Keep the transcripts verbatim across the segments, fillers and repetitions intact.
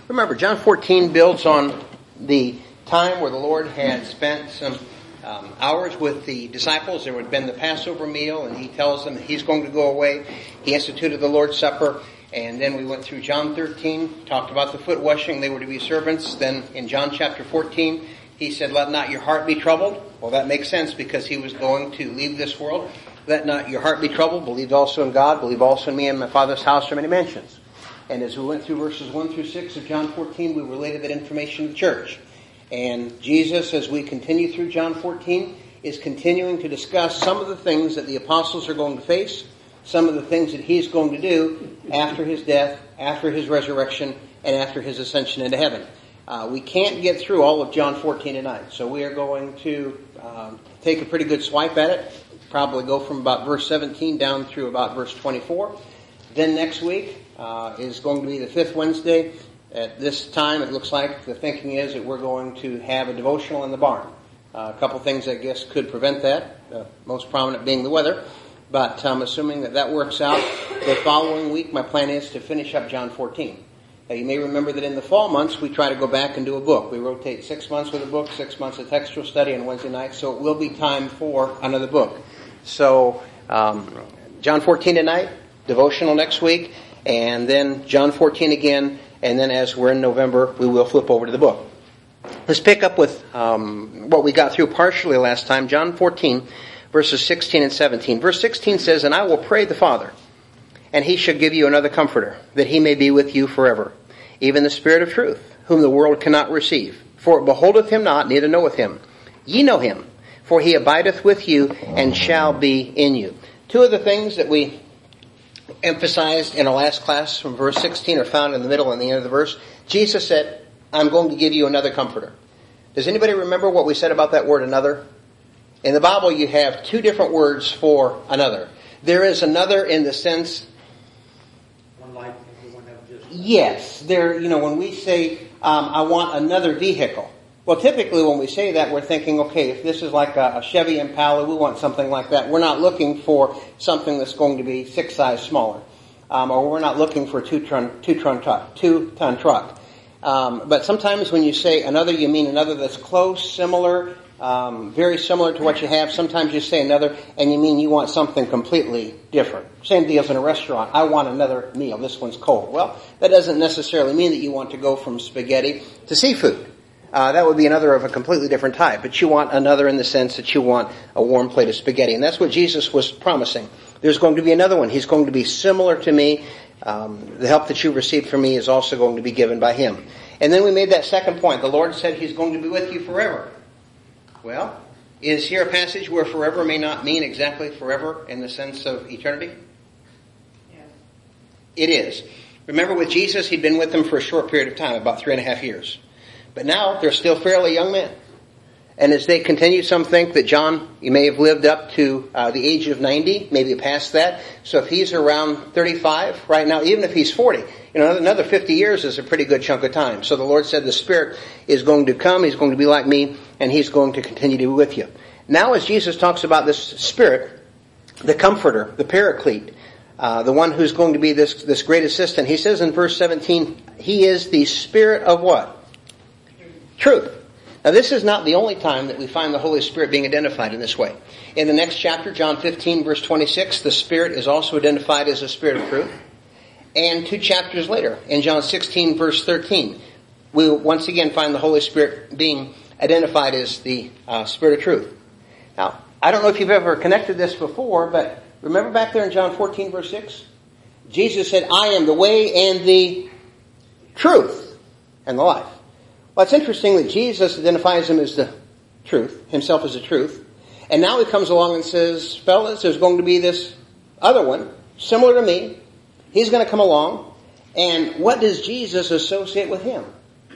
Remember, John fourteen builds on the time where the Lord had spent some um, hours with the disciples. There had been the Passover meal, and he tells them that he's going to go away. He instituted the Lord's Supper, and then we went through John thirteen, talked about the foot washing. They were to be servants. Then in John chapter fourteen, he said, "Let not your heart be troubled." Well, that makes sense because he was going to leave this world. "Let not your heart be troubled. Believe also in God. Believe also in me. In my Father's house are many mansions." And as we went through verses one through six of John fourteen, we related that information to the church. And Jesus, as we continue through John fourteen, is continuing to discuss some of the things that the apostles are going to face, some of the things that he's going to do after his death, after his resurrection, and after his ascension into heaven. Uh, we can't get through all of John fourteen tonight, so we are going to um, take a pretty good swipe at it. Probably go from about verse seventeen down through about verse twenty-four. Then next week uh, is going to be the fifth Wednesday. At this time, it looks like the thinking is that we're going to have a devotional in the barn. Uh, a couple things, I guess, could prevent that, uh, most prominent being the weather. But I'm um, assuming that that works out. The following week, my plan is to finish up John fourteen. Now, you may remember that in the fall months, we try to go back and do a book. We rotate six months with a book, six months of textual study on Wednesday night, so it will be time for another book. So, um, John fourteen tonight, devotional next week, and then John fourteen again, and then as we're in November, we will flip over to the book. Let's pick up with um, what we got through partially last time, John fourteen, verses sixteen and seventeen. Verse sixteen says, "And I will pray the Father, and he shall give you another comforter, that he may be with you forever, even the Spirit of truth, whom the world cannot receive. For it beholdeth him not, neither knoweth him. Ye know him, for he abideth with you, and shall be in you." Two of the things that we emphasized in our last class from verse sixteen are found in the middle and the end of the verse. Jesus said, "I'm going to give you another comforter." Does anybody remember what we said about that word, another? In the Bible, you have two different words for another. There is another in the sense... One like everyone have just... Yes. There, you know, when we say, um, I want another vehicle. Well, typically when we say that, we're thinking, okay, if this is like a, a Chevy Impala, we want something like that. We're not looking for something that's going to be six sizes smaller. Um, or we're not looking for a two-ton, two-ton truck. Two-ton truck. Um, but sometimes when you say another, you mean another that's close, similar, um, very similar to what you have. Sometimes you say another, and you mean you want something completely different. Same deal as in a restaurant. I want another meal. This one's cold. Well, that doesn't necessarily mean that you want to go from spaghetti to seafood. Uh, that would be another of a completely different type. But you want another in the sense that you want a warm plate of spaghetti. And that's what Jesus was promising. There's going to be another one. He's going to be similar to me. Um, the help that you received from me is also going to be given by him. And then we made that second point. The Lord said he's going to be with you forever. Well, is here a passage where forever may not mean exactly forever in the sense of eternity? Yes. It is. Remember with Jesus, he'd been with them for a short period of time, about three and a half years. But now they're still fairly young men. And as they continue, some think that John, you may have lived up to uh, the age of ninety, maybe past that. So if he's around thirty-five right now, even if he's forty, you know, another fifty years is a pretty good chunk of time. So the Lord said the Spirit is going to come, he's going to be like me, and he's going to continue to be with you. Now as Jesus talks about this Spirit, the Comforter, the Paraclete, uh, the one who's going to be this, this great assistant, he says in verse seventeen, he is the Spirit of what? Truth. Now this is not the only time that we find the Holy Spirit being identified in this way. In the next chapter, John fifteen, verse twenty-six, the Spirit is also identified as the Spirit of truth. And two chapters later, in John sixteen, verse thirteen, we once again find the Holy Spirit being identified as the uh, Spirit of truth. Now, I don't know if you've ever connected this before, but remember back there in John fourteen, verse six? Jesus said, I am the way and the truth and the life. Well, it's interesting that Jesus identifies him as the truth, himself as the truth. And now he comes along and says, fellas, there's going to be this other one, similar to me. He's going to come along. And what does Jesus associate with him?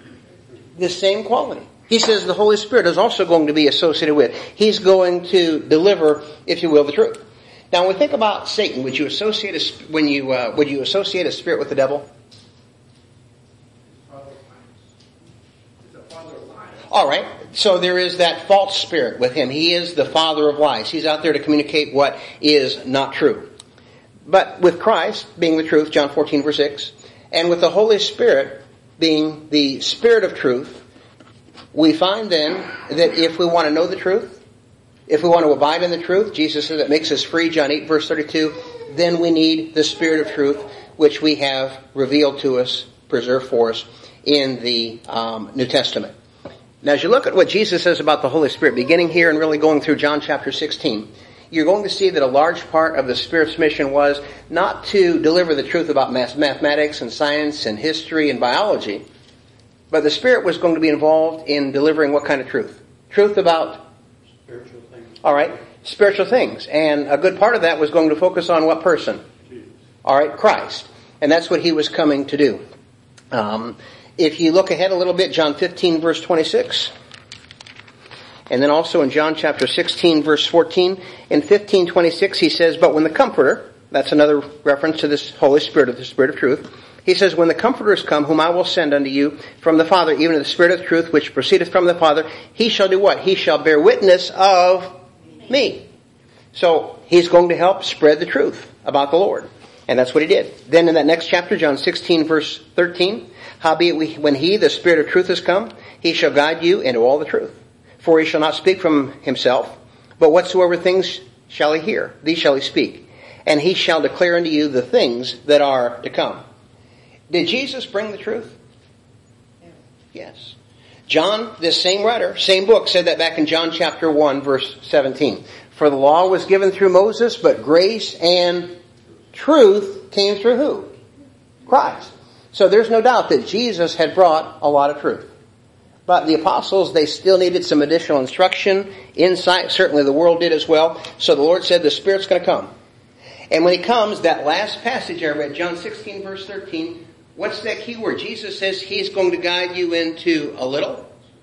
This same quality. He says the Holy Spirit is also going to be associated with. He's going to deliver, if you will, the truth. Now, when we think about Satan, would you associate a, when you uh, would you associate a spirit with the devil? All right. So there is that false spirit with him. He is the father of lies. He's out there to communicate what is not true. But with Christ being the truth, John fourteen, verse six, and with the Holy Spirit being the Spirit of truth, we find then that if we want to know the truth, if we want to abide in the truth, Jesus says it makes us free, John eight verse thirty-two, then we need the Spirit of truth, which we have revealed to us, preserved for us in the um, New Testament. Now as you look at what Jesus says about the Holy Spirit, beginning here and really going through John chapter sixteen, you're going to see that a large part of the Spirit's mission was not to deliver the truth about mathematics and science and history and biology, but the Spirit was going to be involved in delivering what kind of truth? Truth about? Spiritual things. All right, spiritual things. And a good part of that was going to focus on what person? Jesus. All right, Christ. And that's what he was coming to do. Um, if you look ahead a little bit, John fifteen verse twenty-six. And then also in John chapter sixteen verse fourteen, in fifteen twenty-six he says, but when the Comforter, that's another reference to this Holy Spirit, of the Spirit of truth, he says, when the Comforter is come, whom I will send unto you from the Father, even the Spirit of truth, which proceedeth from the Father, he shall do what? He shall bear witness of me. So he's going to help spread the truth about the Lord. And that's what he did. Then in that next chapter, John sixteen verse thirteen, howbeit we, when he, the Spirit of truth, is come, he shall guide you into all the truth. For he shall not speak from himself, but whatsoever things shall he hear, these shall he speak. And he shall declare unto you the things that are to come. Did Jesus bring the truth? Yes. John, this same writer, same book, said that back in John chapter one, verse seventeen. For the law was given through Moses, but grace and truth came through who? Christ. So there's no doubt that Jesus had brought a lot of truth. But the apostles, they still needed some additional instruction, insight. Certainly the world did as well. So the Lord said the Spirit's going to come. And when he comes, that last passage I read, John sixteen verse thirteen, what's that key word? Jesus says he's going to guide you into a little.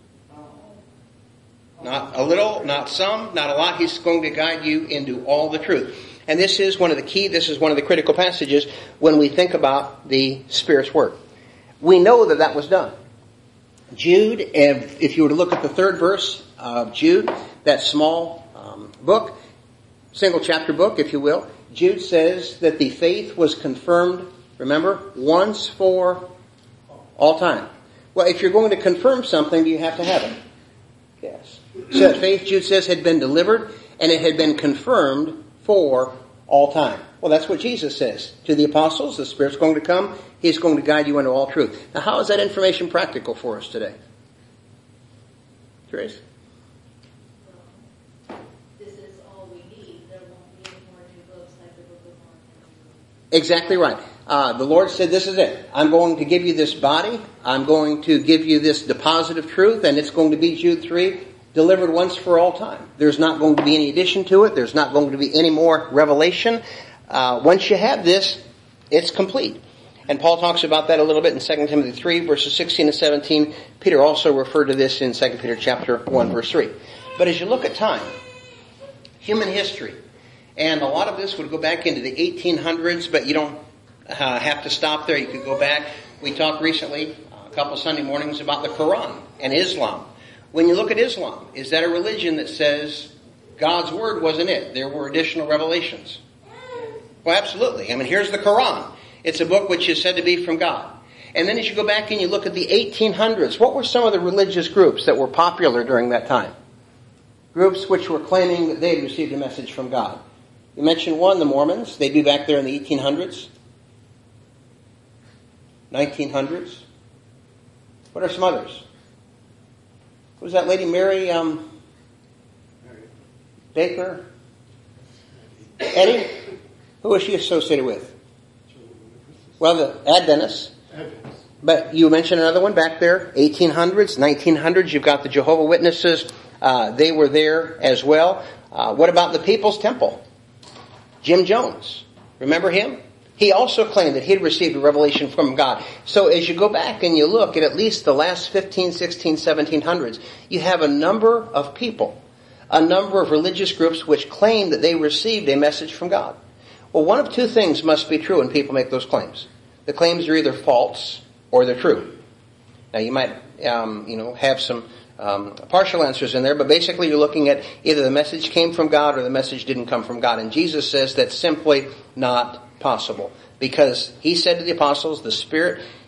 Not a little, not some, not a lot. He's going to guide you into all the truth. And this is one of the key, this is one of the critical passages when we think about the Spirit's work. We know that that was done. Jude, if you were to look at the third verse of Jude, that small um, book, single chapter book, if you will, Jude says that the faith was confirmed, remember, once for all time. Well, if you're going to confirm something, you have to have it. Yes. So that faith, Jude says, had been delivered and it had been confirmed for all time. Well, that's what Jesus says to the apostles. The Spirit's going to come. He's going to guide you into all truth. Now, how is that information practical for us today? Trace? Well, this is all we need. There won't be any more new books like the Book of Mormon. Exactly right. Uh, the Lord said, this is it. I'm going to give you this body. I'm going to give you this deposit of truth, and it's going to be, Jude three, delivered once for all time. There's not going to be any addition to it. There's not going to be any more revelation. Uh, once you have this, it's complete. And Paul talks about that a little bit in Second Timothy three, verses sixteen and seventeen. Peter also referred to this in Second Peter chapter one, verse three. But as you look at time, human history, and a lot of this would go back into the eighteen hundreds, but you don't uh, have to stop there. You could go back. We talked recently, uh, a couple Sunday mornings, about the Quran and Islam. When you look at Islam, is that a religion that says God's word wasn't it? There were additional revelations. Well, absolutely. I mean, here's the Quran. It's a book which is said to be from God. And then as you go back and you look at the eighteen hundreds, what were some of the religious groups that were popular during that time? Groups which were claiming that they had received a message from God. You mentioned one, the Mormons. They'd be back there in the eighteen hundreds. nineteen hundreds. What are some others? What was that lady, Mary um, Baker? Eddie? Who was she associated with? Well, the Adventists. But you mentioned another one back there, eighteen hundreds, nineteen hundreds. You've got the Jehovah's Witnesses. Uh, they were there as well. Uh, what about the People's Temple? Jim Jones. Remember him? He also claimed that he had received a revelation from God. So as you go back and you look at at least the last fifteen, sixteen, seventeen hundreds, you have a number of people, a number of religious groups which claim that they received a message from God. Well, one of two things must be true when people make those claims. The claims are either false or they're true. Now, you might, um, you know, have some um, partial answers in there, but basically you're looking at either the message came from God or the message didn't come from God. And Jesus says that's simply not possible, because he said to the apostles, the Spirit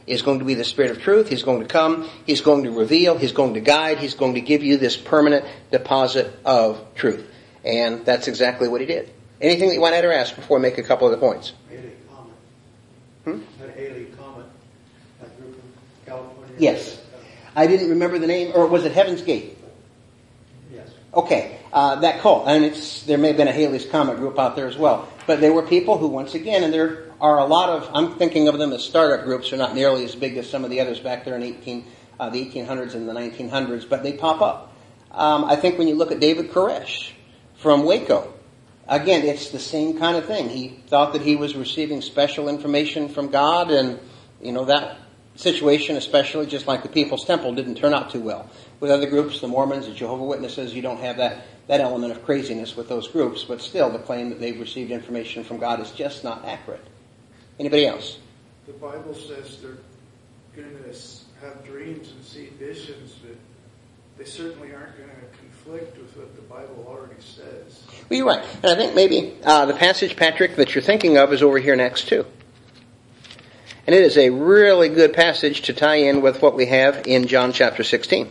is going to be the Spirit of truth. He's going to come. He's going to reveal. He's going to guide. He's going to give you this permanent deposit of truth. And that's exactly what he did. Anything that you want to add or ask before I make a couple of the points? Haley Comet. Hmm? That Haley Comet, that group from California. Yes. I didn't remember the name, or was it Heaven's Gate? Yes. Okay, uh, that cult. And it's, there may have been a Haley's Comet group out there as well. But they were people who, once again, and there are a lot of, I'm thinking of them as startup groups. They're not nearly as big as some of the others back there in eighteen, uh, the eighteen hundreds and the nineteen hundreds, but they pop up. Um, I think when you look at David Koresh from Waco, again, it's the same kind of thing. He thought that he was receiving special information from God, and, you know, that situation, especially just like the People's Temple, didn't turn out too well. With other groups, the Mormons, the Jehovah's Witnesses, you don't have that, that element of craziness with those groups, but still the claim that they've received information from God is just not accurate. Anybody else? The Bible says they're going to have dreams and see visions, but they certainly aren't going to conflict with what the Bible already says. Well, you're right. And I think maybe uh, the passage, Patrick, that you're thinking of is over here in Acts two. And it is a really good passage to tie in with what we have in John chapter sixteen.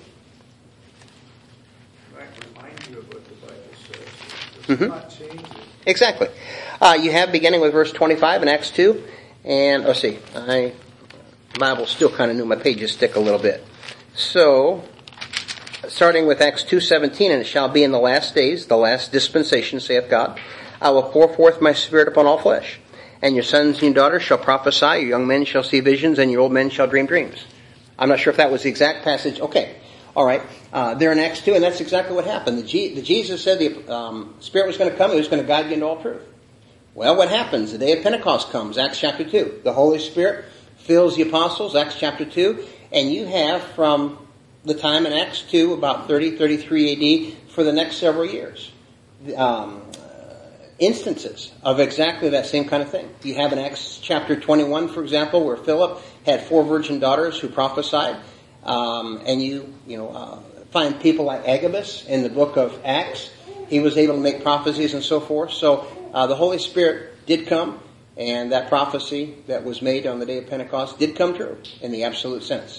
I can remind you of what the Bible says. It does Mm-hmm. not change it. Exactly. Uh, you have beginning with verse twenty-five in Acts two. And, let's see, I, Bible's still kind of new. My pages stick a little bit. So, starting with Acts two seventeen, and it shall be in the last days, the last dispensation, saith God, I will pour forth my Spirit upon all flesh. And your sons and your daughters shall prophesy, your young men shall see visions, and your old men shall dream dreams. I'm not sure if that was the exact passage. Okay. All right. Uh, there in Acts two, and that's exactly what happened. The, G- the Jesus said the um, Spirit was going to come. He was going to guide you into all truth. Well, what happens? The day of Pentecost comes, Acts chapter two. The Holy Spirit fills the apostles, Acts chapter two. And you have from the time in Acts two, about thirty, thirty-three A D, for the next several years, um, instances of exactly that same kind of thing. You have in Acts chapter twenty-one, for example, where Philip had four virgin daughters who prophesied. Um, and you, you know, uh, find people like Agabus in the book of Acts. He was able to make prophecies and so forth. So uh, the Holy Spirit did come, and that prophecy that was made on the day of Pentecost did come true in the absolute sense.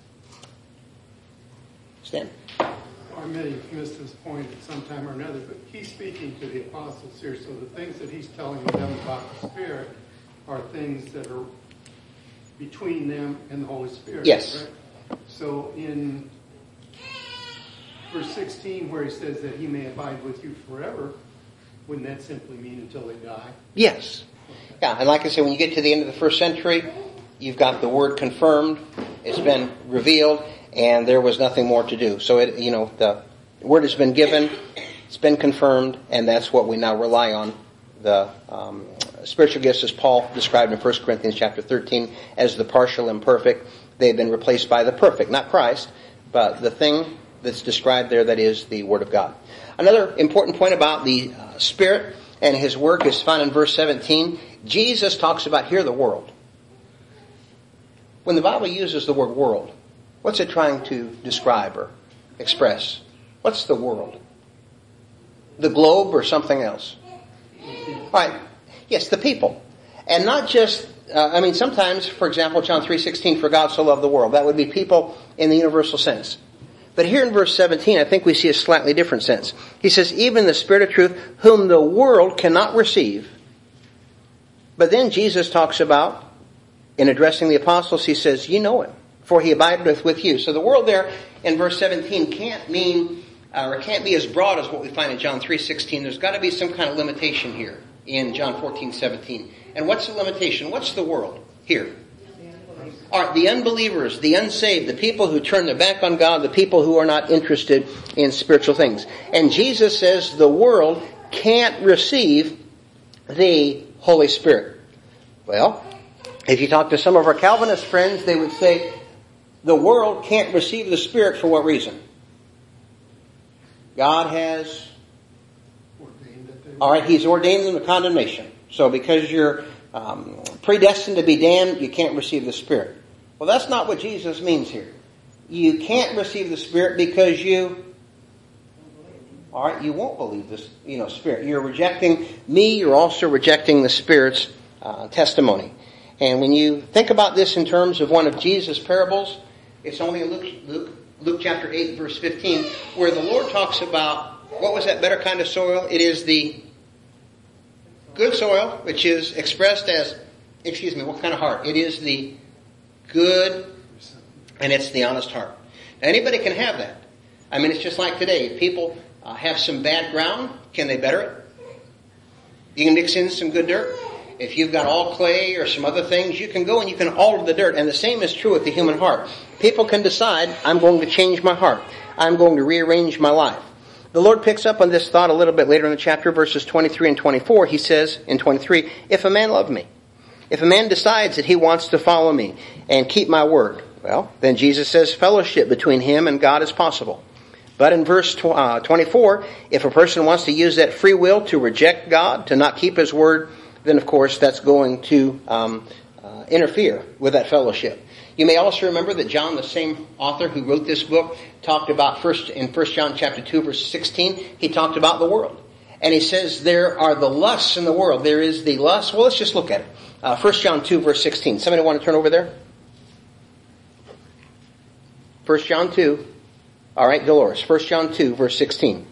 Stan? I may have missed this point at some time or another, but he's speaking to the apostles here, so the things that he's telling them about the Spirit are things that are between them and the Holy Spirit. Yes. Right? So in verse sixteen, where he says that he may abide with you forever, wouldn't that simply mean until they die? Yes. Yeah, and like I said, when you get to the end of the first century, you've got the word confirmed, it's been revealed, and there was nothing more to do. So, it, you know, the word has been given, it's been confirmed, and that's what we now rely on. The um, spiritual gifts, as Paul described in First Corinthians chapter thirteen, as the partial and perfect. They've been replaced by the perfect, not Christ, but the thing that's described there, that is the Word of God. Another important point about the uh, Spirit and His work is found in verse seventeen. Jesus talks about here the world. When the Bible uses the word world, what's it trying to describe or express? What's the world? The globe or something else? All right. Yes, the people. And not just, uh, I mean, sometimes, for example, John three sixteen, for God so loved the world. That would be people in the universal sense. But here in verse seventeen, I think we see a slightly different sense. He says, even the Spirit of truth, whom the world cannot receive. But then Jesus talks about, in addressing the apostles, he says, you know him, for he abideth with you. So the world there in verse seventeen can't mean, uh, or can't be as broad as what we find in John three sixteen. There's got to be some kind of limitation here in John fourteen seventeen. And what's the limitation? What's the world here? All right, the unbelievers, the unsaved, the people who turn their back on God, the people who are not interested in spiritual things. And Jesus says the world can't receive the Holy Spirit. Well, if you talk to some of our Calvinist friends, they would say the world can't receive the Spirit for what reason? God has, Ordained that they all right, He's ordained them to condemnation. So because you're um, predestined to be damned, you can't receive the Spirit. Well, that's not what Jesus means here. You can't receive the Spirit because you, all right, you won't believe this, you know, Spirit. You're rejecting me. You're also rejecting the Spirit's uh, testimony. And when you think about this in terms of one of Jesus' parables, it's only in Luke, Luke, Luke chapter eight, verse fifteen, where the Lord talks about, what was that better kind of soil? It is the good soil, which is expressed as, excuse me, what kind of heart? It is the good, and it's the honest heart. Now, anybody can have that. I mean, it's just like today. If people uh, have some bad ground, can they better it? You can mix in some good dirt. If you've got all clay or some other things, you can go and you can alter the dirt. And the same is true with the human heart. People can decide, I'm going to change my heart. I'm going to rearrange my life. The Lord picks up on this thought a little bit later in the chapter, verses twenty-three and twenty-four. He says in twenty-three, if a man love me, if a man decides that he wants to follow me and keep my word, well, then Jesus says fellowship between him and God is possible. But in verse twenty-four, if a person wants to use that free will to reject God, to not keep his word, then of course that's going to um, uh, interfere with that fellowship. You may also remember that John, the same author who wrote this book, talked about first in First John chapter two, verse sixteen, he talked about the world. And he says there are the lusts in the world. There is the lust. Well, let's just look at it. Uh, First John two, verse sixteen. Somebody want to turn over there? First John two. All right, Dolores. First John two, verse sixteen.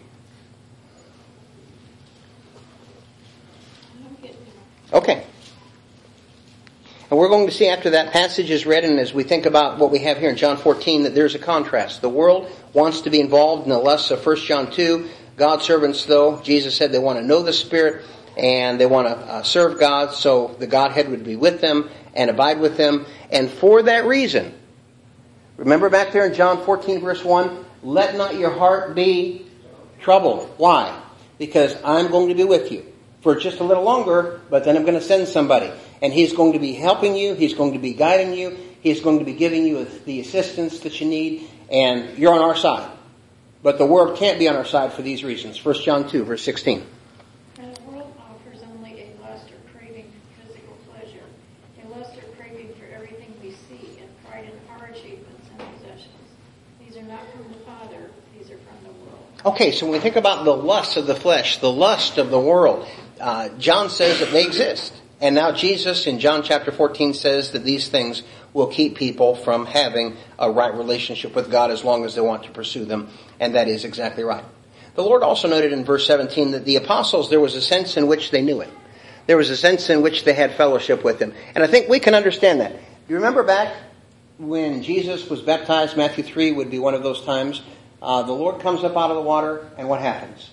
Okay. And we're going to see after that passage is read, and as we think about what we have here in John fourteen, that there's a contrast. The world wants to be involved in the lusts of First John two. God's servants, though, Jesus said they want to know the Spirit and they want to uh, serve God, so the Godhead would be with them and abide with them. And for that reason, remember back there in John fourteen, verse one, let not your heart be troubled. Why? Because I'm going to be with you for just a little longer, but then I'm going to send somebody. And he's going to be helping you. He's going to be guiding you. He's going to be giving you the assistance that you need. And you're on our side. But the world can't be on our side for these reasons. First John two, verse sixteen. And the world offers only a lust or craving for physical pleasure, a lust or craving for everything we see, and pride in our achievements and possessions. These are not from the Father. These are from the world. Okay, so when we think about the lust of the flesh, the lust of the world, uh, John says that they exist. And now Jesus in John chapter fourteen says that these things will keep people from having a right relationship with God as long as they want to pursue them. And that is exactly right. The Lord also noted in verse seventeen that the apostles, there was a sense in which they knew it. There was a sense in which they had fellowship with Him. And I think we can understand that. You remember back when Jesus was baptized, Matthew three would be one of those times. Uh, the Lord comes up out of the water, and what happens?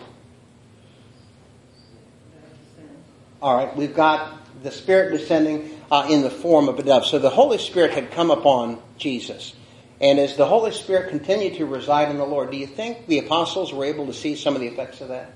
All right, we've got the Spirit descending uh, in the form of a dove. So the Holy Spirit had come upon Jesus. And as the Holy Spirit continued to reside in the Lord, do you think the apostles were able to see some of the effects of that?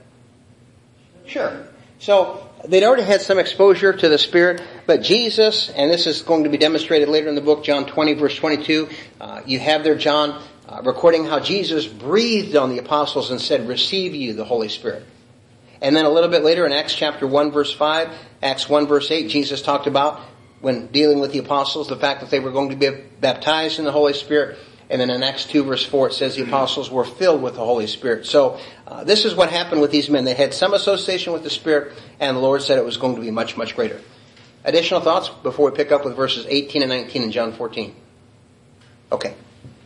Sure. So they'd already had some exposure to the Spirit, but Jesus, and this is going to be demonstrated later in the book, John twenty, verse twenty-two, uh, you have there John uh, recording how Jesus breathed on the apostles and said, receive you the Holy Spirit. And then a little bit later in Acts chapter one, verse five, Acts one, verse eight, Jesus talked about, when dealing with the apostles, the fact that they were going to be baptized in the Holy Spirit. And then in Acts two, verse four, it says the apostles were filled with the Holy Spirit. So uh, this is what happened with these men. They had some association with the Spirit, and the Lord said it was going to be much, much greater. Additional thoughts before we pick up with verses eighteen and nineteen in John fourteen? Okay.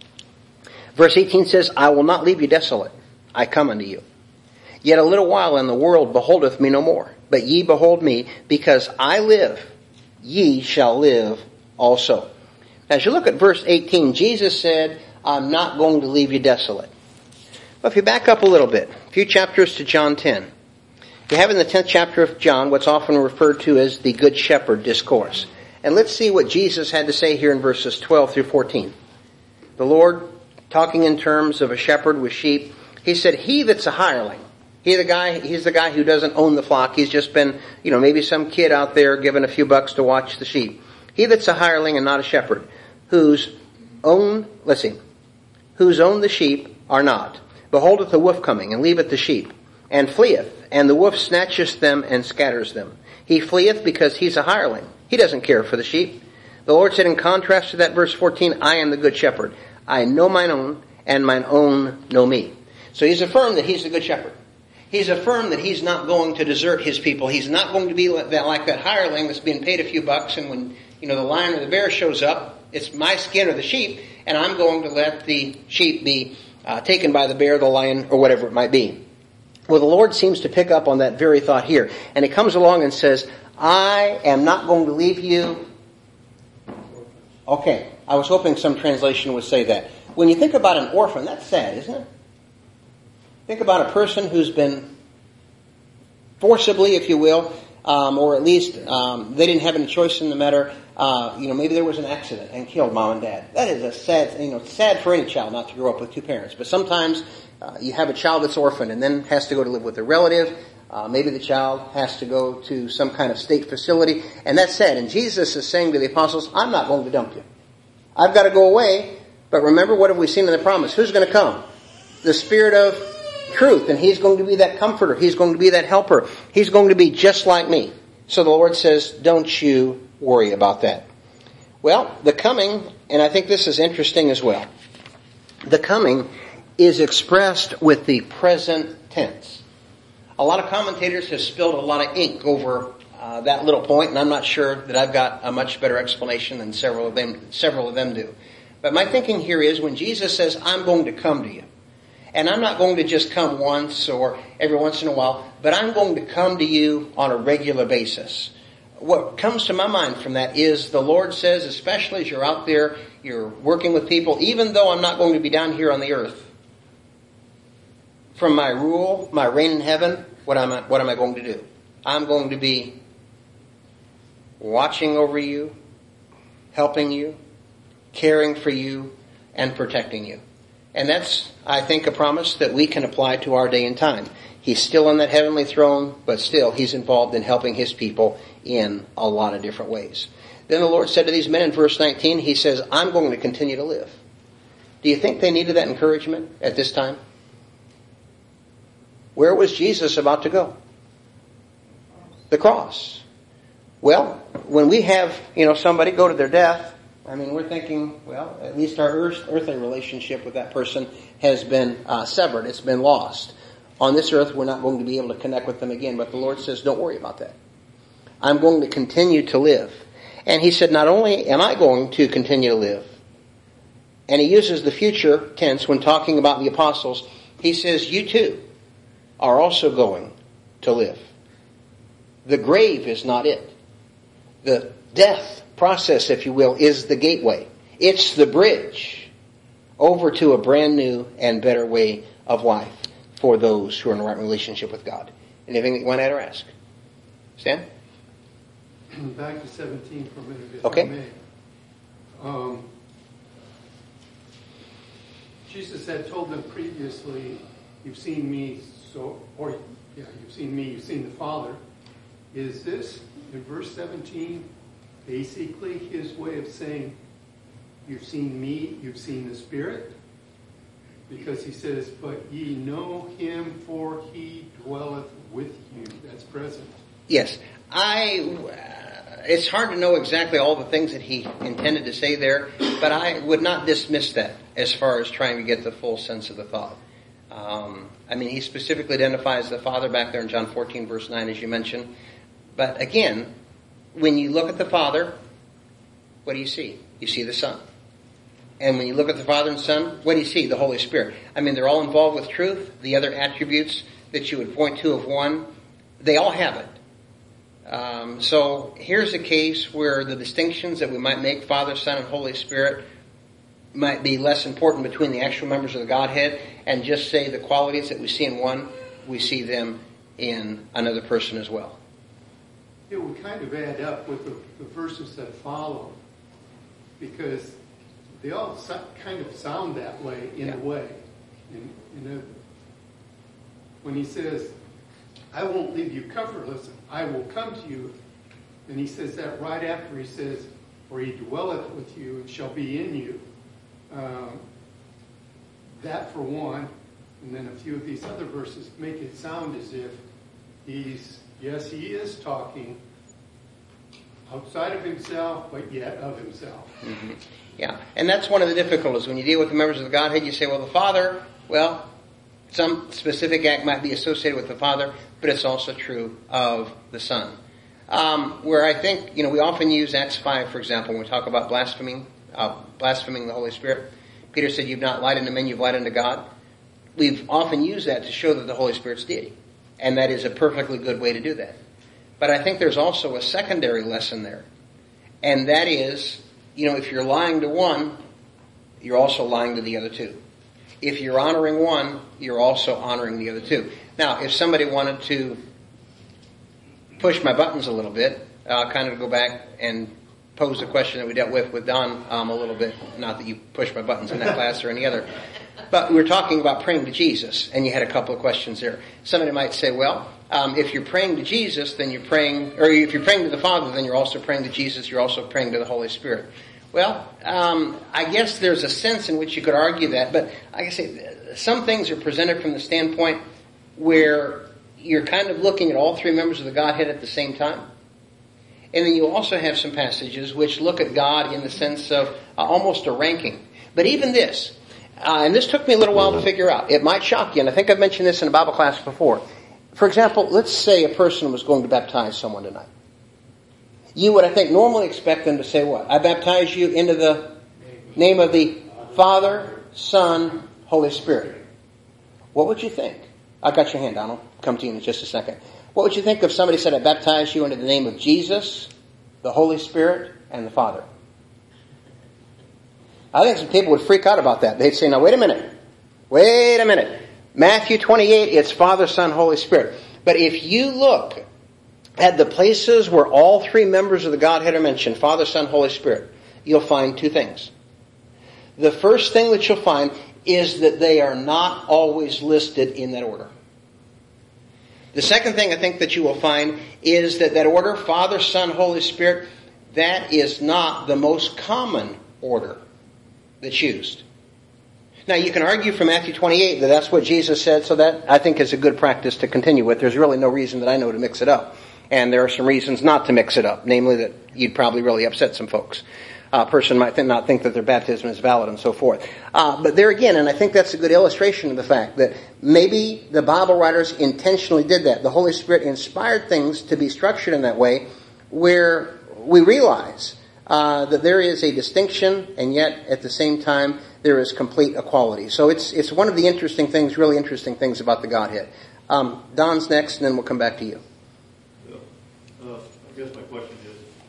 Verse eighteen says, I will not leave you desolate. I come unto you. Yet a little while and the world beholdeth me no more. But ye behold me, because I live, ye shall live also. As you look at verse eighteen, Jesus said, I'm not going to leave you desolate. Well, if you back up a little bit, a few chapters to John ten, you have in the tenth chapter of John what's often referred to as the Good Shepherd discourse. And let's see what Jesus had to say here in verses twelve through fourteen. The Lord, talking in terms of a shepherd with sheep, He said, he that's a hireling, He the guy, he's the guy who doesn't own the flock. He's just been, you know, maybe some kid out there given a few bucks to watch the sheep. He that's a hireling and not a shepherd, whose own, let's see, whose own the sheep are not, beholdeth the wolf coming, and leaveth the sheep, and fleeth, and the wolf snatcheth them and scatters them. He fleeth because he's a hireling. He doesn't care for the sheep. The Lord said in contrast to that verse fourteen, I am the good shepherd. I know mine own, and mine own know me. So he's affirmed that he's the good shepherd. He's affirmed that he's not going to desert his people. He's not going to be like that, like that hireling that's being paid a few bucks, and when you know, the lion or the bear shows up, it's my skin or the sheep, and I'm going to let the sheep be uh, taken by the bear, the lion, or whatever it might be. Well, the Lord seems to pick up on that very thought here. And He comes along and says, I am not going to leave you. Okay, I was hoping some translation would say that. When you think about an orphan, that's sad, isn't it? Think about a person who's been forcibly, if you will, um, or at least um, they didn't have any choice in the matter. Uh, you know, maybe there was an accident and killed mom and dad. That is a sad, you know, it's sad for any child not to grow up with two parents. But sometimes uh, you have a child that's orphaned and then has to go to live with a relative. Uh, maybe the child has to go to some kind of state facility. And that's sad. And Jesus is saying to the apostles, I'm not going to dump you. I've got to go away. But remember, what have we seen in the promise? Who's going to come? The Spirit of truth. And He's going to be that comforter. He's going to be that helper. He's going to be just like me. So the Lord says, don't you worry about that. Well, the coming, and I think this is interesting as well. The coming is expressed with the present tense. A lot of commentators have spilled a lot of ink over uh, that little point, and I'm not sure that I've got a much better explanation than several of them, several of them do. But my thinking here is when Jesus says, I'm going to come to you, and I'm not going to just come once or every once in a while, but I'm going to come to you on a regular basis. What comes to my mind from that is the Lord says, especially as you're out there, you're working with people, even though I'm not going to be down here on the earth, from my rule, my reign in heaven, what am I, what am I going to do? I'm going to be watching over you, helping you, caring for you, and protecting you. And that's, I think, a promise that we can apply to our day and time. He's still on that heavenly throne, but still He's involved in helping His people in a lot of different ways. Then the Lord said to these men in verse nineteen, He says, I'm going to continue to live. Do you think they needed that encouragement at this time? Where was Jesus about to go? The cross. Well, when we have, you know, somebody go to their death, I mean, we're thinking, well, at least our earth, earthly relationship with that person has been uh, severed. It's been lost. On this earth, we're not going to be able to connect with them again. But the Lord says, don't worry about that. I'm going to continue to live. And He said, not only am I going to continue to live, and He uses the future tense when talking about the apostles, He says, you too are also going to live. The grave is not it. The death process, if you will, is the gateway. It's the bridge over to a brand new and better way of life for those who are in the right relationship with God. Anything that you want to add or ask? Stan? Back to seventeen for a minute, if Okay. I may. Um, Jesus had told them previously, you've seen me, so, or, yeah, you've seen me, you've seen the Father. Is this, in verse seventeen, basically His way of saying, you've seen me, you've seen the Spirit? Because He says, but ye know Him, for He dwelleth with you. That's present. Yes. I, uh, it's hard to know exactly all the things that He intended to say there, but I would not dismiss that as far as trying to get the full sense of the thought. Um, I mean, He specifically identifies the Father back there in John fourteen, verse nine, as you mentioned. But again, when you look at the Father, what do you see? You see the Son. And when you look at the Father and Son, what do you see? The Holy Spirit. I mean, they're all involved with truth. The other attributes that you would point to of one, they all have it. Um, so here's a case where the distinctions that we might make, Father, Son, and Holy Spirit, might be less important between the actual members of the Godhead, and just say the qualities that we see in one, we see them in another person as well. It would kind of add up with the, the verses that follow, because they all so, kind of sound that way in Yeah. a way. And, you know, when He says, I won't leave you comfortless, I will come to you. And He says that right after He says, for He dwelleth with you and shall be in you. Um, that for one, and then a few of these other verses make it sound as if He's, yes, He is talking outside of Himself, but yet of Himself. Mm-hmm. Yeah, and that's one of the difficulties. When you deal with the members of the Godhead, you say, well, the Father, well, some specific act might be associated with the Father, but it's also true of the Son. Um, where I think, you know, we often use Acts five, for example, when we talk about blaspheming, uh, blaspheming the Holy Spirit. Peter said, you've not lied unto men, you've lied unto God. We've often used that to show that the Holy Spirit's deity. And that is a perfectly good way to do that. But I think there's also a secondary lesson there. And that is, you know, if you're lying to one, you're also lying to the other two. If you're honoring one, you're also honoring the other two. Now, if somebody wanted to push my buttons a little bit, uh, kind of go back and pose the question that we dealt with with Don um, a little bit. Not that you push my buttons in that class or any other. But we were talking about praying to Jesus, and you had a couple of questions there. Somebody might say, well, um, if you're praying to Jesus, then you're praying, or if you're praying to the Father, then you're also praying to Jesus, you're also praying to the Holy Spirit. Well, um, I guess there's a sense in which you could argue that, but like I say, some things are presented from the standpoint where you're kind of looking at all three members of the Godhead at the same time. And then you also have some passages which look at God in the sense of uh, almost a ranking. But even this, uh, and this took me a little while to figure out. It might shock you, and I think I've mentioned this in a Bible class before. For example, let's say a person was going to baptize someone tonight. You would, I think, normally expect them to say what? I baptize you into the name of the Father, Son, Holy Spirit. What would you think? I got your hand, Donald. Come to you in just a second. What would you think if somebody said, I baptize you into the name of Jesus, the Holy Spirit, and the Father? I think some people would freak out about that. They'd say, now wait a minute. Wait a minute. Matthew twenty-eight, it's Father, Son, Holy Spirit. But if you look at the places where all three members of the Godhead are mentioned, Father, Son, Holy Spirit, you'll find two things. The first thing that you'll find is that they are not always listed in that order. The second thing I think that you will find is that that order, Father, Son, Holy Spirit, that is not the most common order that's used. Now, you can argue from Matthew twenty-eight that that's what Jesus said, so that I think is a good practice to continue with. There's really no reason that I know to mix it up. And there are some reasons not to mix it up, namely that you'd probably really upset some folks. A person might th- not think that their baptism is valid and so forth. Uh, but there again, and I think that's a good illustration of the fact that maybe the Bible writers intentionally did that. The Holy Spirit inspired things to be structured in that way where we realize uh, that there is a distinction and yet at the same time there is complete equality. So it's it's one of the interesting things, really interesting things about the Godhead. Um, Don's next and then we'll come back to you. Uh, I guess my question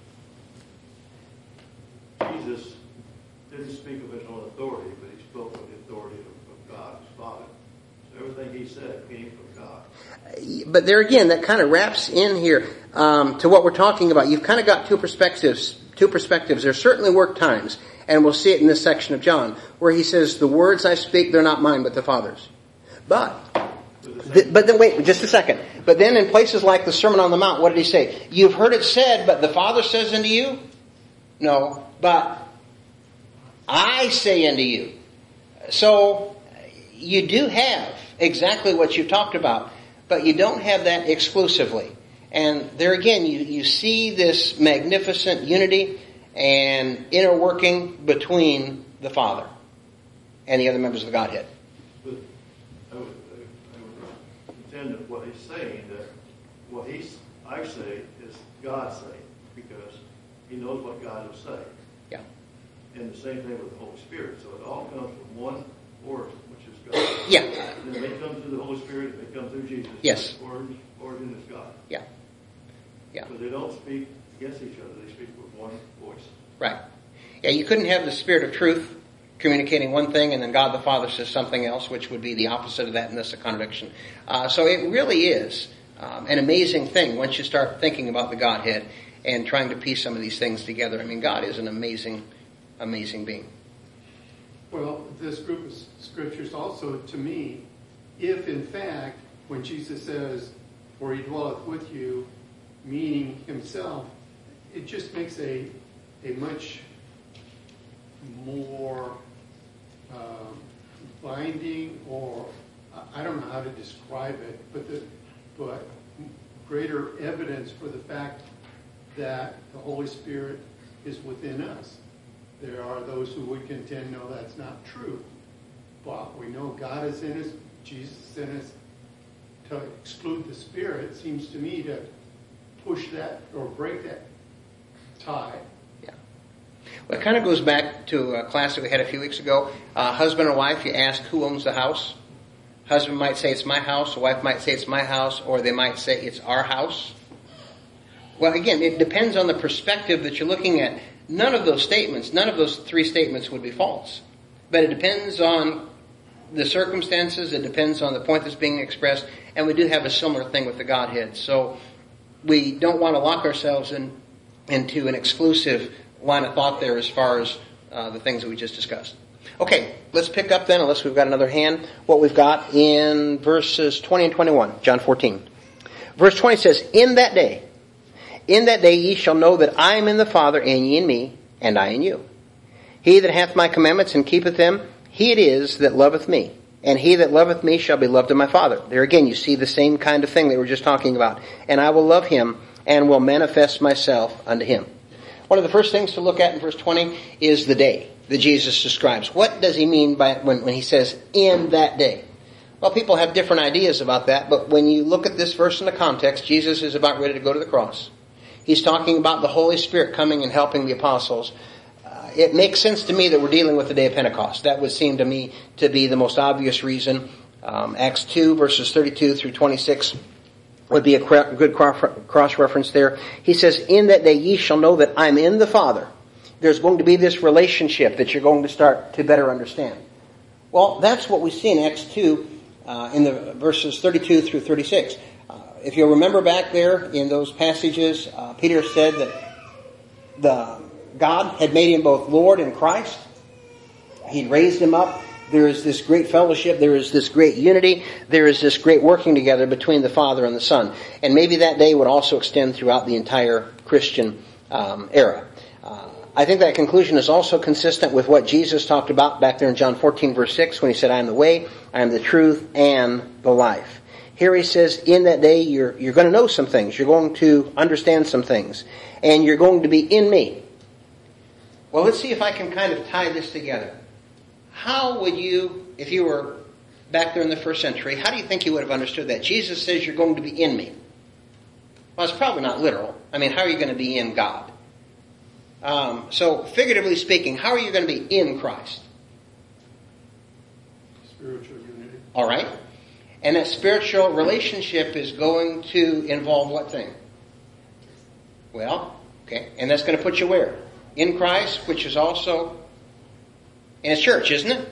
is, Jesus didn't speak of his own authority, but he spoke of the authority of, of God, his Father. So everything he said came from God. But there again, that kind of wraps in here um, to what we're talking about. You've kind of got two perspectives. Two perspectives. There certainly were times, and we'll see it in this section of John, where he says, the words I speak, they're not mine, but the Father's. But, th- but then wait, just a second. But then in places like the Sermon on the Mount, what did he say? You've heard it said, but the Father says unto you? No, but I say unto you. So, you do have exactly what you've talked about, but you don't have that exclusively. And there again, you, you see this magnificent unity and inner working between the Father and the other members of the Godhead. But I would, I would contend that what he's saying, that what he's, I say is God saying, because he knows what God will say. Yeah. And the same thing with the Holy Spirit. So it all comes from one origin, which is God. Yeah. And it may come through the Holy Spirit, it may come through Jesus. Yes. But origin, origin is God. Yeah. Yeah. So they don't speak against each other, they speak with one voice. Right. Yeah, you couldn't have the Spirit of truth communicating one thing and then God the Father says something else, which would be the opposite of that, and that's a contradiction. Uh, so it really is um, an amazing thing once you start thinking about the Godhead and trying to piece some of these things together. I mean, God is an amazing, amazing being. Well, this group of scriptures also, to me, if in fact, when Jesus says, for he dwelleth with you, meaning himself, it just makes a a much more um, binding, or I don't know how to describe it, but the but greater evidence for the fact that the Holy Spirit is within us. There are those who would contend, no, that's not true. But we know God is in us, Jesus is in us. To exclude the Spirit seems to me to push that or break that tie. Yeah. Well, it kind of goes back to a class that we had a few weeks ago. Uh, husband and wife, you ask who owns the house. Husband might say it's my house, the wife might say it's my house, or they might say it's our house. Well, again, it depends on the perspective that you're looking at. None of those statements, none of those three statements would be false. But it depends on the circumstances, it depends on the point that's being expressed, and we do have a similar thing with the Godhead. So we don't want to lock ourselves in, into an exclusive line of thought there as far as uh, the things that we just discussed. Okay, let's pick up then, unless we've got another hand, what we've got in verses twenty and twenty-one, John fourteen. Verse twenty says, In that day, in that day ye shall know that I am in the Father, and ye in me, and I in you. He that hath my commandments and keepeth them, he it is that loveth me. And he that loveth me shall be loved of my Father. There again, you see the same kind of thing that we were just talking about. And I will love him, and will manifest myself unto him. One of the first things to look at in verse twenty is the day that Jesus describes. What does he mean by when, when he says, in that day? Well, people have different ideas about that, but when you look at this verse in the context, Jesus is about ready to go to the cross. He's talking about the Holy Spirit coming and helping the apostles. Uh, it makes sense to me that we're dealing with the day of Pentecost. That would seem to me to be the most obvious reason. Um, Acts two, verses thirty-two through twenty-six would be a good cross-reference there. He says, in that day ye shall know that I'm in the Father. There's going to be this relationship that you're going to start to better understand. Well, that's what we see in Acts two, uh, in the verses thirty-two through thirty-six. Uh, if you'll remember back there in those passages, uh, Peter said that the God had made him both Lord and Christ. He'd raised him up. There is this great fellowship. There is this great unity. There is this great working together between the Father and the Son. And maybe that day would also extend throughout the entire Christian um, era. Uh, I think that conclusion is also consistent with what Jesus talked about back there in John fourteen, verse six, when he said, I am the way, I am the truth, and the life. Here he says, in that day, you're, you're going to know some things. You're going to understand some things. And you're going to be in me. Well, let's see if I can kind of tie this together. How would you, if you were back there in the first century, how do you think you would have understood that? Jesus says you're going to be in me. Well, it's probably not literal. I mean, how are you going to be in God? Um, so, figuratively speaking, how are you going to be in Christ? Spiritual unity. All right. And that spiritual relationship is going to involve what thing? Well, okay. And that's going to put you where? In Christ, which is also in His church, isn't it?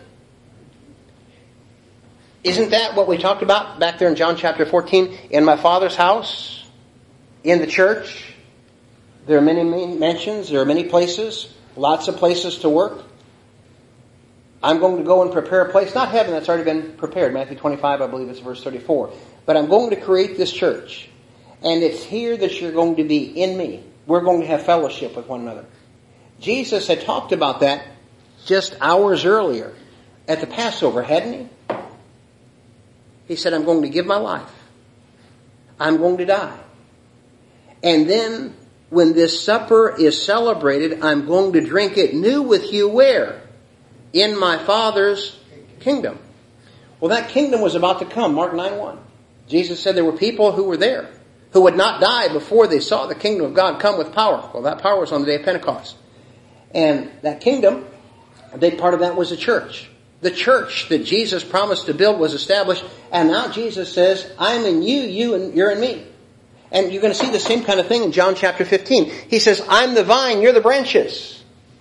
Isn't that what we talked about back there in John chapter fourteen? In my Father's house, in the church, there are many mansions, there are many places, lots of places to work. I'm going to go and prepare a place, not heaven, that's already been prepared. Matthew twenty-five, I believe it's verse thirty-four. But I'm going to create this church. And it's here that you're going to be in me. We're going to have fellowship with one another. Jesus had talked about that just hours earlier at the Passover, hadn't he? He said, I'm going to give my life. I'm going to die. And then when this supper is celebrated, I'm going to drink it new with you where? In my Father's kingdom. Well, that kingdom was about to come. Mark nine one. Jesus said there were people who were there who would not die before they saw the kingdom of God come with power. Well, that power was on the day of Pentecost. And that kingdom, a big part of that was the church. The church that Jesus promised to build was established. And now Jesus says, I'm in you, you and you're in me. And you're going to see the same kind of thing in John chapter fifteen. He says, I'm the vine, you're the branches.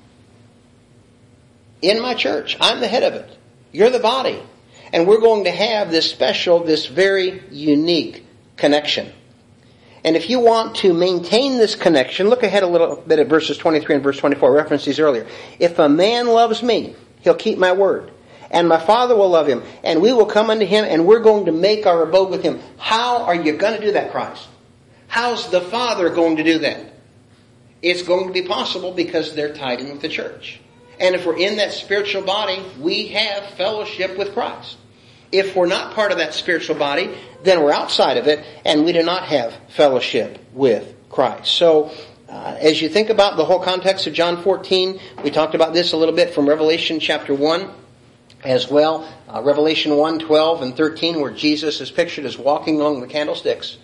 In my church, I'm the head of it. You're the body. And we're going to have this special, this very unique connection. And if you want to maintain this connection, look ahead a little bit at verses twenty-three and verse twenty-four. I referenced these earlier. If a man loves me, he'll keep my word. And my Father will love him. And we will come unto him and we're going to make our abode with him. How are you going to do that, Christ? How's the Father going to do that? It's going to be possible because they're tied in with the church. And if we're in that spiritual body, we have fellowship with Christ. If we're not part of that spiritual body, then we're outside of it and we do not have fellowship with Christ. So, uh, as you think about the whole context of John fourteen, we talked about this a little bit from Revelation chapter one as well. Uh, Revelation one, twelve and thirteen, where Jesus is pictured as walking among the candlesticks.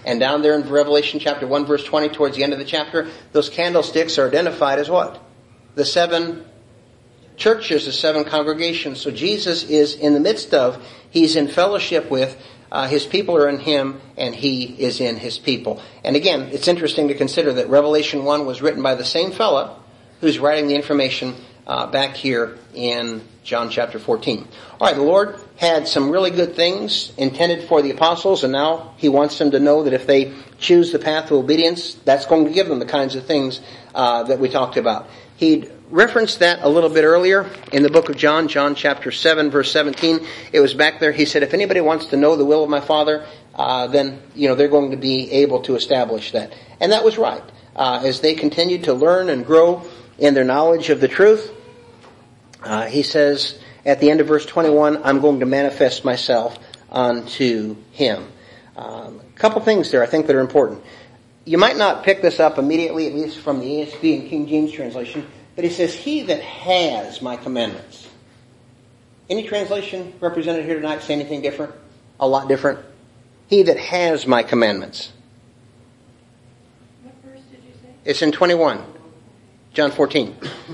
And down there in Revelation chapter one verse twenty, towards the end of the chapter, those candlesticks are identified as what? The seven churches, the seven congregations. So Jesus is in the midst of, he's in fellowship with, uh, his people are in him, and he is in his people. And again, it's interesting to consider that Revelation one was written by the same fella who's writing the information uh, back here in John chapter fourteen. All right, the Lord had some really good things intended for the apostles, and now he wants them to know that if they choose the path of obedience, that's going to give them the kinds of things uh, that we talked about. He'd referenced that a little bit earlier in the book of John, John chapter seven, verse seventeen. It was back there. He said, if anybody wants to know the will of my Father, uh, then, you know, they're going to be able to establish that. And that was right. Uh, as they continued to learn and grow in their knowledge of the truth, uh, he says at the end of verse twenty-one, I'm going to manifest myself unto him. Um, a couple things there I think that are important. You might not pick this up immediately, at least from the A S V and King James translation, but he says, he that has my commandments. Any translation represented here tonight say anything different? A lot different? He that has my commandments. What verse did you say? It's in twenty-one, John fourteen.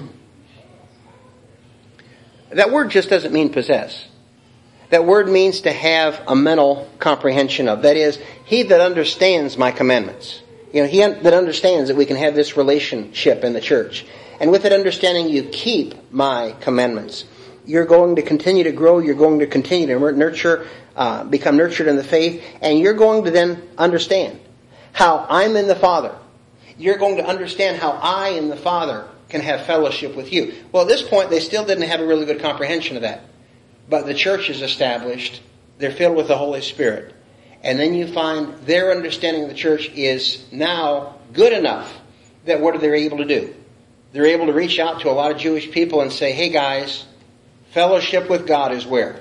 That word just doesn't mean possess. That word means to have a mental comprehension of. That is, he that understands my commandments. You know, he that understands that we can have this relationship in the church. And with that understanding, you keep my commandments. You're going to continue to grow. You're going to continue to nurture, uh, become nurtured in the faith. And you're going to then understand how I'm in the Father. You're going to understand how I in the Father can have fellowship with you. Well, at this point, they still didn't have a really good comprehension of that. But the church is established. They're filled with the Holy Spirit. And then you find their understanding of the church is now good enough that what are they able to do? They're able to reach out to a lot of Jewish people and say, hey guys, fellowship with God is where?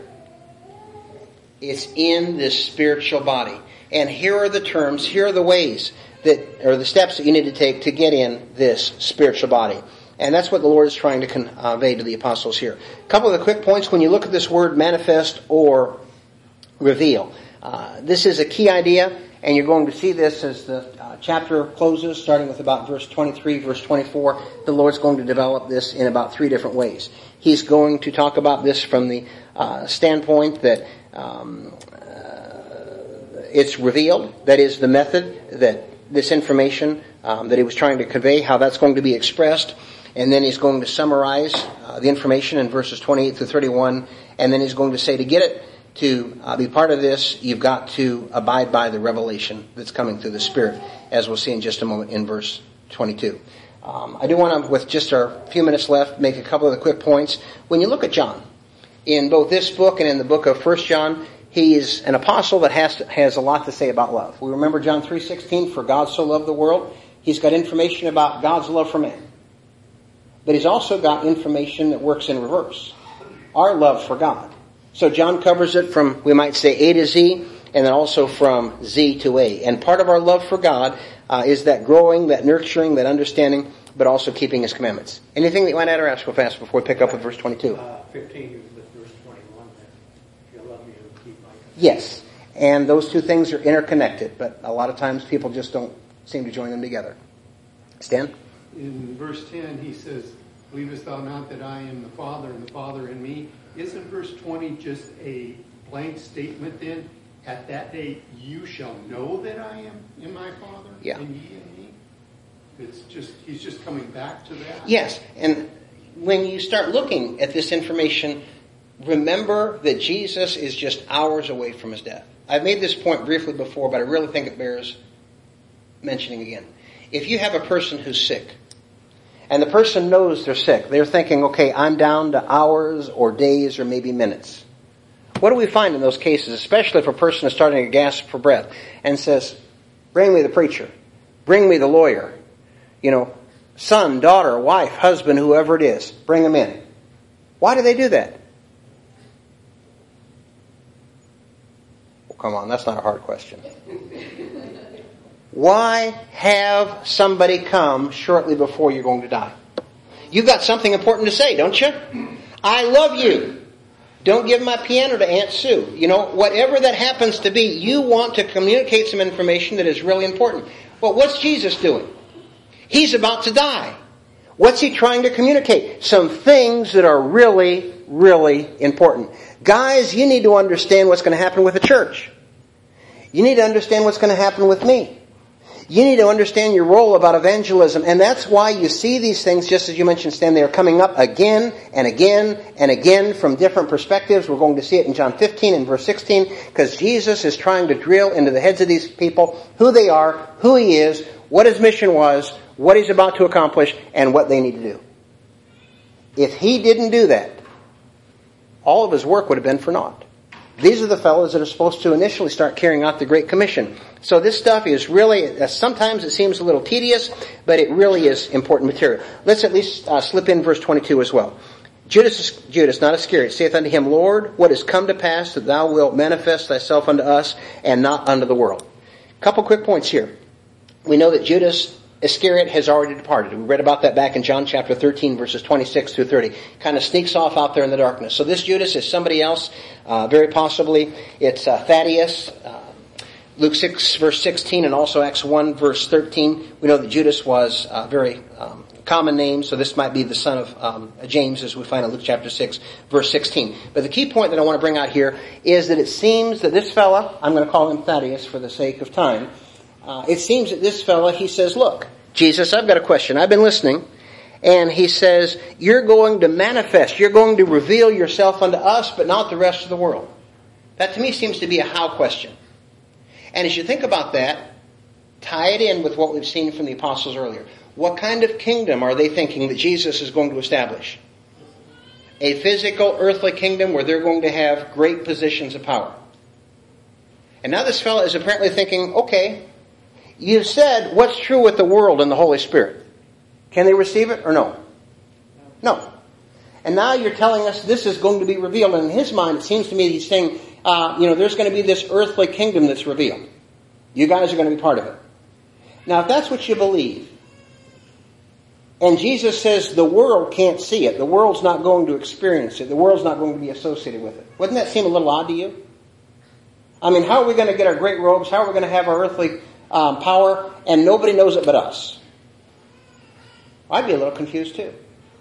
It's in this spiritual body. And here are the terms, here are the ways that, or the steps that you need to take to get in this spiritual body. And that's what the Lord is trying to convey to the apostles here. A couple of the quick points when you look at this word manifest or reveal. Uh, this is a key idea, and you're going to see this as the uh, chapter closes, starting with about verse twenty-three, verse twenty-four. The Lord's going to develop this in about three different ways. He's going to talk about this from the uh, standpoint that um, uh, it's revealed. That is the method that this information um, that he was trying to convey, how that's going to be expressed. And then he's going to summarize uh, the information in verses twenty-eight through thirty-one. And then he's going to say to get it, to uh, be part of this, you've got to abide by the revelation that's coming through the Spirit, as we'll see in just a moment in verse twenty-two. Um, I do want to, with just our few minutes left, make a couple of the quick points. When you look at John, in both this book and in the book of First John, he's an apostle that has to, has a lot to say about love. We remember John three sixteen, for God so loved the world. He's got information about God's love for man. But he's also got information that works in reverse. Our love for God. So John covers it from, we might say, A to Z, and then also from Z to A. And part of our love for God uh, is that growing, that nurturing, that understanding, but also keeping his commandments. Anything that you want to add or ask real fast before we pick up with verse twenty-two? Uh, fifteen with verse twenty-one there. If you love me, you'll keep my commandments. Yes. And those two things are interconnected, but a lot of times people just don't seem to join them together. Stan? In verse ten, he says, believest thou not that I am the Father and the Father in me? Isn't verse twenty just a blank statement then? At that day you shall know that I am in my Father Yeah. and ye in me? It's just, he's just coming back to that? Yes. And when you start looking at this information, remember that Jesus is just hours away from his death. I've made this point briefly before, but I really think it bears mentioning again. If you have a person who's sick, and the person knows they're sick, they're thinking, okay, I'm down to hours or days or maybe minutes. What do we find in those cases, especially if a person is starting to gasp for breath and says, bring me the preacher, bring me the lawyer, you know, son, daughter, wife, husband, whoever it is, bring them in. Why do they do that? Well, come on, that's not a hard question. Why have somebody come shortly before you're going to die? You've got something important to say, don't you? I love you. Don't give my piano to Aunt Sue. You know, whatever that happens to be, you want to communicate some information that is really important. Well, what's Jesus doing? He's about to die. What's he trying to communicate? Some things that are really, really important. Guys, you need to understand what's going to happen with the church. You need to understand what's going to happen with me. You need to understand your role about evangelism. And that's why you see these things, just as you mentioned, Stan, they are coming up again and again and again from different perspectives. We're going to see it in John fifteen and verse sixteen, because Jesus is trying to drill into the heads of these people who they are, who he is, what his mission was, what he's about to accomplish, and what they need to do. If he didn't do that, all of his work would have been for naught. These are the fellows that are supposed to initially start carrying out the Great Commission. So this stuff is really, uh, sometimes it seems a little tedious, but it really is important material. Let's at least uh, slip in verse twenty-two as well. Judas, Judas, not Iscariot, saith unto him, Lord, what is come to pass that thou wilt manifest thyself unto us and not unto the world? A couple quick points here. We know that Judas Iscariot has already departed. We read about that back in John chapter thirteen, verses twenty-six through thirty. Kind of sneaks off out there in the darkness. So this Judas is somebody else, uh, very possibly. It's uh, Thaddeus. Uh, Luke six, verse sixteen, and also Acts one, verse thirteen. We know that Judas was a very um, common name, so this might be the son of um, James, as we find in Luke chapter six, verse sixteen. But the key point that I want to bring out here is that it seems that this fella, I'm going to call him Thaddeus for the sake of time, uh, it seems that this fella, he says, look, Jesus, I've got a question. I've been listening. And he says, you're going to manifest, you're going to reveal yourself unto us, but not the rest of the world. That to me seems to be a how question. And as you think about that, tie it in with what we've seen from the apostles earlier. What kind of kingdom are they thinking that Jesus is going to establish? A physical, earthly kingdom where they're going to have great positions of power. And now this fellow is apparently thinking, okay, you said what's true with the world and the Holy Spirit. Can they receive it or no? No. And now you're telling us this is going to be revealed. And in his mind, it seems to me he's saying, uh, you know, there's going to be this earthly kingdom that's revealed. You guys are going to be part of it. Now, if that's what you believe, and Jesus says the world can't see it, the world's not going to experience it, the world's not going to be associated with it, wouldn't that seem a little odd to you? I mean, how are we going to get our great robes? How are we going to have our earthly um, power? And nobody knows it but us. I'd be a little confused too.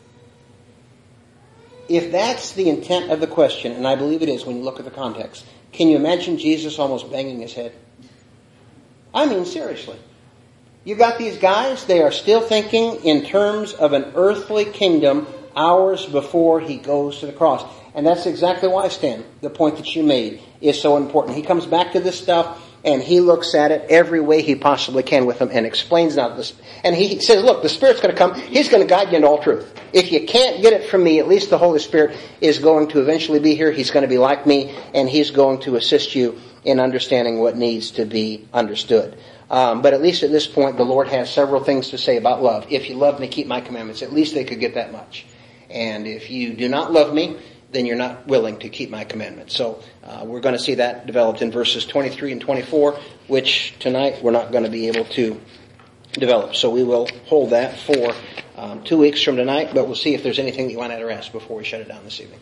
If that's the intent of the question, and I believe it is when you look at the context, can you imagine Jesus almost banging his head? I mean, seriously. You got these guys, they are still thinking in terms of an earthly kingdom hours before he goes to the cross. And that's exactly why, Stan, the point that you made is so important. He comes back to this stuff and he looks at it every way he possibly can with them and explains out this. And he says, look, the Spirit's going to come. He's going to guide you into all truth. If you can't get it from me, at least the Holy Spirit is going to eventually be here. He's going to be like me, and he's going to assist you in understanding what needs to be understood. Um, but at least at this point, the Lord has several things to say about love. If you love me, keep my commandments. At least they could get that much. And if you do not love me, then you're not willing to keep my commandments. So uh, we're going to see that developed in verses twenty-three and twenty-four, which tonight we're not going to be able to develop. So we will hold that for um, two weeks from tonight, but we'll see if there's anything that you want to ask before we shut it down this evening.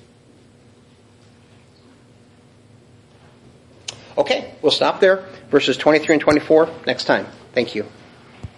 Okay, we'll stop there. Verses twenty-three and twenty-four next time. Thank you.